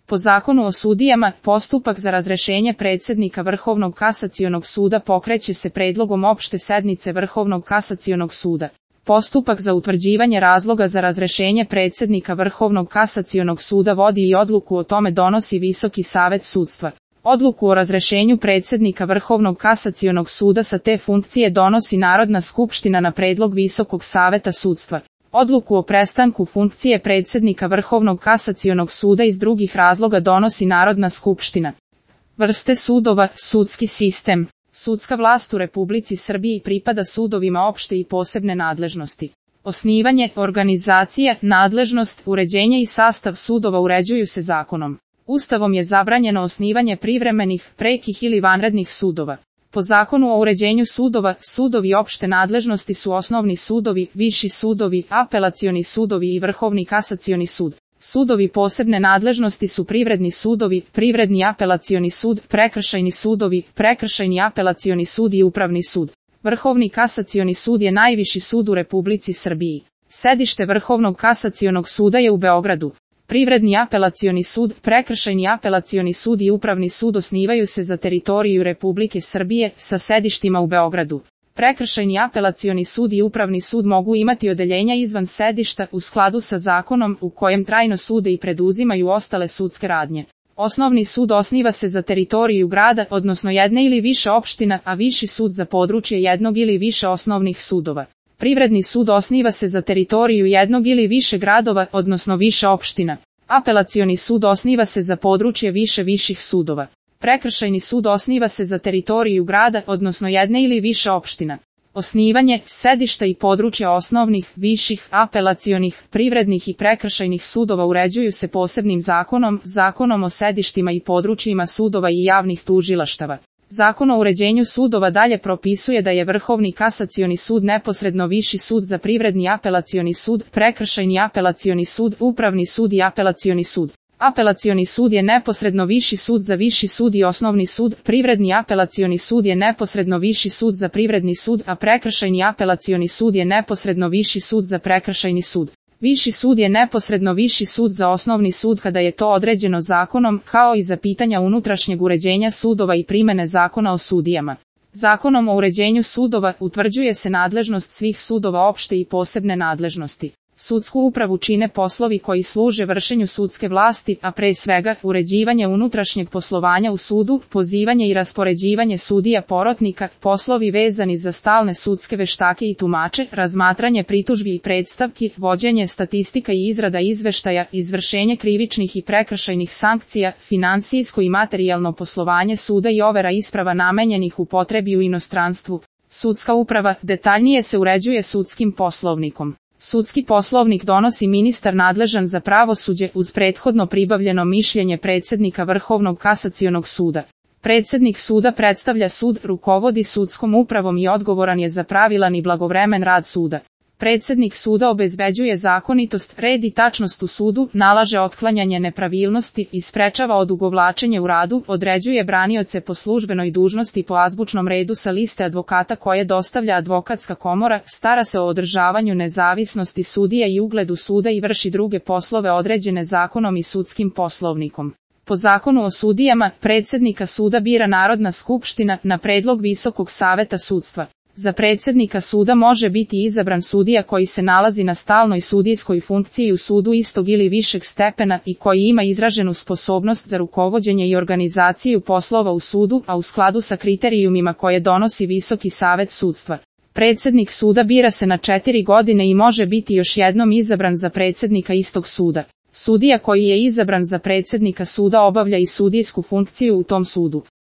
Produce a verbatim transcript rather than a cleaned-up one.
Po Zakonu o sudijama, postupak za razrešenje predsjednika Vrhovnog kasacionog suda pokreće se predlogom opšte sednice Vrhovnog kasacionog suda. Postupak za utvrđivanje razloga za razrešenje predsjednika Vrhovnog kasacionog suda vodi i odluku o tome donosi Visoki savet sudstva. Odluku o razrešenju predsjednika Vrhovnog kasacionog suda sa te funkcije donosi Narodna skupština na predlog Visokog saveta sudstva. Odluku o prestanku funkcije predsjednika Vrhovnog kasacionog suda iz drugih razloga donosi Narodna skupština. Vrste sudova, sudski sistem. Sudska vlast u Republici Srbiji pripada sudovima opšte i posebne nadležnosti. Osnivanje, organizacija, nadležnost, uređenje i sastav sudova uređuju se zakonom. Ustavom je zabranjeno osnivanje privremenih, prekih ili vanrednih sudova. Po Zakonu o uređenju sudova, sudovi opšte nadležnosti su osnovni sudovi, viši sudovi, apelacioni sudovi i Vrhovni kasacioni sud. Sudovi posebne nadležnosti su privredni sudovi, privredni apelacioni sud, prekršajni sudovi, prekršajni apelacioni sud i upravni sud. Vrhovni kasacioni sud je najviši sud u Republici Srbiji. Sedište Vrhovnog kasacionog suda je u Beogradu. Privredni apelacioni sud, prekršajni apelacioni sud i upravni sud osnivaju se za teritoriju Republike Srbije sa sedištima u Beogradu. Prekršajni apelacioni sud i upravni sud mogu imati odeljenja izvan sedišta u skladu sa zakonom u kojem trajno sude i preduzimaju ostale sudske radnje. Osnovni sud osniva se za teritoriju grada, odnosno jedne ili više opština, a viši sud za područje jednog ili više osnovnih sudova. Privredni sud osniva se za teritoriju jednog ili više gradova, odnosno više opština. Apelacioni sud osniva se za područje više viših sudova. Prekršajni sud osniva se za teritoriju grada, odnosno jedne ili više opština. Osnivanje, sedišta i područja osnovnih, viših, apelacionih, privrednih i prekršajnih sudova uređuju se posebnim zakonom, Zakonom o sedištima i područjima sudova i javnih tužilaštava. Zakon o uređenju sudova dalje propisuje da je Vrhovni kasacioni sud neposredno viši sud za privredni apelacioni sud, prekršajni apelacioni sud, upravni sud i apelacioni sud. Apelacioni sud je neposredno viši sud za viši sud i osnovni sud, privredni apelacioni sud je neposredno viši sud za privredni sud, a prekršajni apelacioni sud je neposredno viši sud za prekršajni sud. Viši sud je neposredno viši sud za osnovni sud kada je to određeno zakonom, kao i za pitanja unutrašnjeg uređenja sudova i primene Zakona o sudijama. Zakonom o uređenju sudova utvrđuje se nadležnost svih sudova opšte i posebne nadležnosti. Sudsku upravu čine poslovi koji služe vršenju sudske vlasti, a pre svega uređivanje unutrašnjeg poslovanja u sudu, pozivanje i raspoređivanje sudija porotnika, poslovi vezani za stalne sudske veštake i tumače, razmatranje pritužbi i predstavki, vođenje statistika i izrada izveštaja, izvršenje krivičnih i prekršajnih sankcija, finansijsko i materijalno poslovanje suda i overa isprava namenjenih upotrebi u inostranstvu. Sudska uprava detaljnije se uređuje sudskim poslovnikom. Sudski poslovnik donosi ministar nadležan za pravosuđe uz prethodno pribavljeno mišljenje predsjednika Vrhovnog kasacionog suda. Predsjednik suda predstavlja sud, rukovodi sudskom upravom i odgovoran je za pravilan i blagovremen rad suda. Predsjednik suda obezbeđuje zakonitost, red i tačnost u sudu, nalaže otklanjanje nepravilnosti i sprečava odugovlačenje u radu, određuje branioce po službenoj dužnosti po azbučnom redu sa liste advokata koje dostavlja advokatska komora, stara se o održavanju nezavisnosti sudija i ugledu suda i vrši druge poslove određene zakonom i sudskim poslovnikom. Po Zakonu o sudijama, predsjednika suda bira Narodna skupština na predlog Visokog saveta sudstva. Za predsjednika suda može biti izabran sudija koji se nalazi na stalnoj sudijskoj funkciji u sudu istog ili višeg stepena i koji ima izraženu sposobnost za rukovođenje i organizaciju poslova u sudu, a u skladu sa kriterijumima koje donosi Visoki savet sudstva. Predsjednik suda bira se na četiri godine i može biti još jednom izabran za predsjednika istog suda. Sudija koji je izabran za predsjednika suda obavlja i sudijsku funkciju u tom sudu.